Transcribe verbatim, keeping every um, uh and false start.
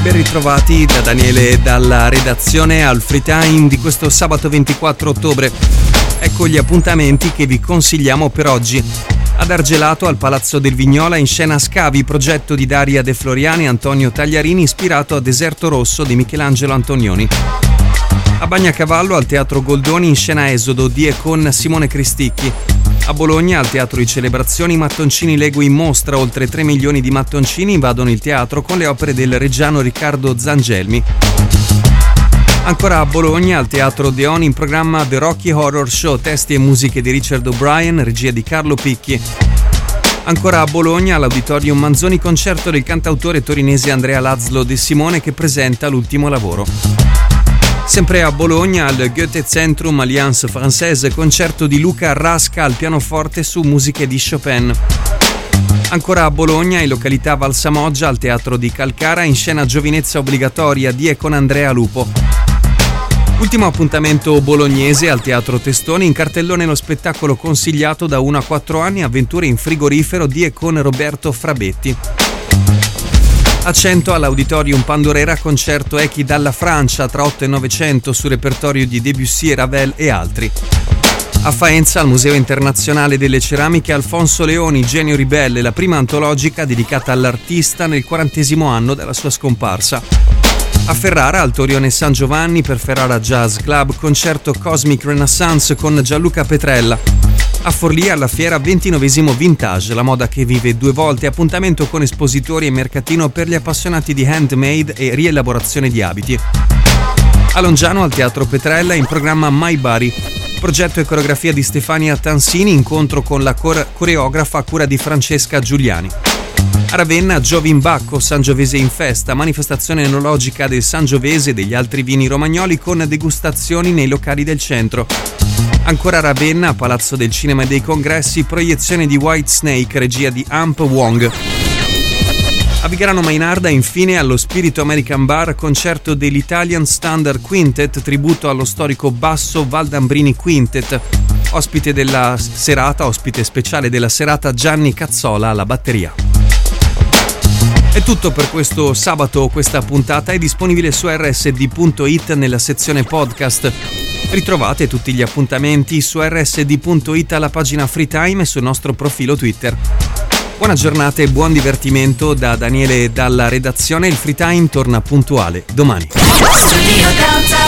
Ben ritrovati da Daniele e dalla redazione al Free Time di questo sabato ventiquattro ottobre. Ecco gli appuntamenti che vi consigliamo per oggi. Ad Argelato, al Palazzo del Vignola, in scena Scavi, progetto di Daria De Floriani e Antonio Tagliarini, ispirato a Deserto Rosso di Michelangelo Antonioni. A Bagnacavallo, al Teatro Goldoni, in scena Esodo di e con Simone Cristicchi. A Bologna, al Teatro di Celebrazioni, Mattoncini Legui in mostra. Oltre tre milioni di mattoncini invadono il teatro con le opere del reggiano Riccardo Zangelmi. Ancora a Bologna, al Teatro Odeon, in programma The Rocky Horror Show, testi e musiche di Richard O'Brien, regia di Carlo Picchi. Ancora a Bologna, all'Auditorium Manzoni, concerto del cantautore torinese Andrea Laszlo De Simone che presenta l'ultimo lavoro. Sempre a Bologna, al Goethe-Zentrum Alliance Française, concerto di Luca Rasca al pianoforte su musiche di Chopin. Ancora a Bologna, in località Valsamoggia, al Teatro di Calcara, in scena Giovinezza Obbligatoria di e con Andrea Lupo. Ultimo appuntamento bolognese, al Teatro Testoni, in cartellone lo spettacolo consigliato da uno a quattro anni, Avventure in frigorifero di e con Roberto Frabetti. A Cento, all'Auditorium Pandorera, concerto Echi dalla Francia tra otto e novecento su repertorio di Debussy e Ravel e altri. A Faenza, al Museo Internazionale delle Ceramiche, Alfonso Leoni, Genio Ribelle, la prima antologica dedicata all'artista nel quarantesimo anno dalla sua scomparsa. A Ferrara, al Torione San Giovanni, per Ferrara Jazz Club, concerto Cosmic Renaissance con Gianluca Petrella. A Forlì, alla fiera ventinovesimo Vintage, la moda che vive due volte, appuntamento con espositori e mercatino per gli appassionati di handmade e rielaborazione di abiti. A Longiano, al Teatro Petrella, in programma My Body, progetto e coreografia di Stefania Tansini, incontro con la core- coreografa a cura di Francesca Giuliani. A Ravenna, Giovin Bacco, Sangiovese in festa, manifestazione enologica del Sangiovese e degli altri vini romagnoli con degustazioni nei locali del centro. Ancora a Ravenna, Palazzo del Cinema e dei Congressi, proiezione di White Snake, regia di Amp Wong. A Vigrano Mainarda, infine, allo Spirito American Bar, concerto dell'Italian Standard Quintet, tributo allo storico basso Valdambrini Quintet. Ospite della serata, ospite speciale della serata, Gianni Cazzola alla batteria. È tutto per questo sabato. Questa puntata è disponibile su erre esse di punto it nella sezione podcast. Ritrovate tutti gli appuntamenti su erre esse di punto it alla pagina Free Time e sul nostro profilo Twitter. Buona giornata e buon divertimento da Daniele e dalla redazione. Il Free Time torna puntuale domani.